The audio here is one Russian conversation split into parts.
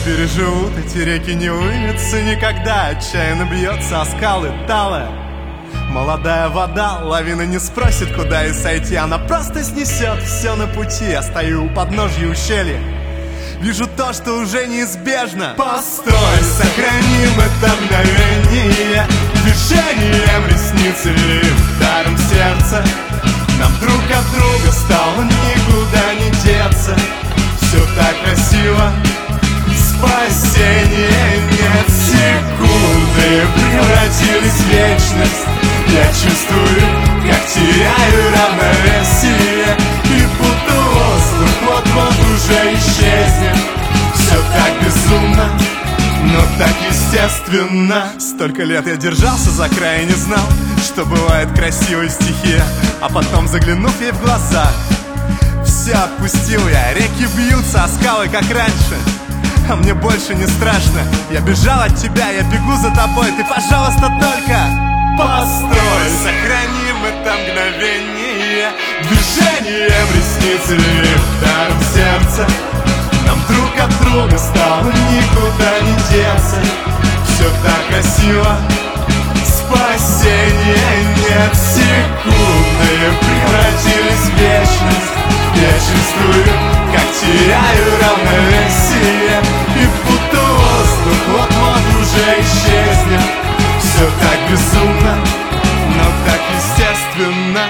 переживут, эти реки не вымыться никогда. Отчаянно бьется о скалы талая молодая вода. Лавина не спросит, куда и сойти, она просто снесет все на пути. Я стою у подножья ущелья, вижу то, что уже неизбежно. Постой, сохраним это мгновение, движением ресниц или ударом сердца. Нам друг от друга стало никуда не деться. Все так красиво, спасения нет. Секунды превратились в вечность. Я чувствую, как теряю равновесие, и будто воздух вот-вот уже исчезнет. Все так безумно, но так естественно. Столько лет я держался за край и не знал, что бывает красивой стихия. А потом, заглянув ей в глаза, все отпустил я. Реки бьются, а скалы как раньше, а мне больше не страшно. Я бежал от тебя, я бегу за тобой. Ты, пожалуйста, только постой, сохраним это мгновение, движением ресниц или ударом сердца. Нам друг от друга стало никуда не деться. Все так красиво, спасения нет. Секунды превратились в вечность. Я чувствую, как теряю равновесие, и будто воздух вот-вот уже исчезнет. Все так безумно, но так естественно.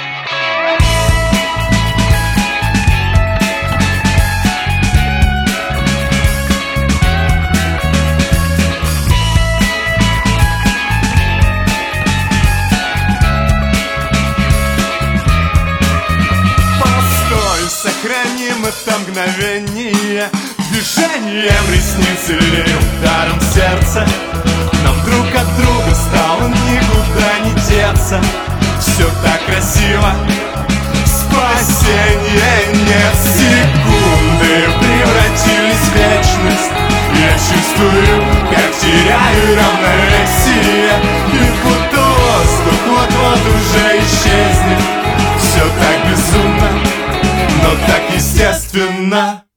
Постой, сохраним это мгновение, движением ресниц или ударом сердца. Нам друг от друга стало никуда не деться. Все так красиво, спасения нет. Секунды превратились в вечность. Я чувствую, как теряю равновесие, и будто воздух вот-вот уже исчезнет. Все так безумно, но так естественно.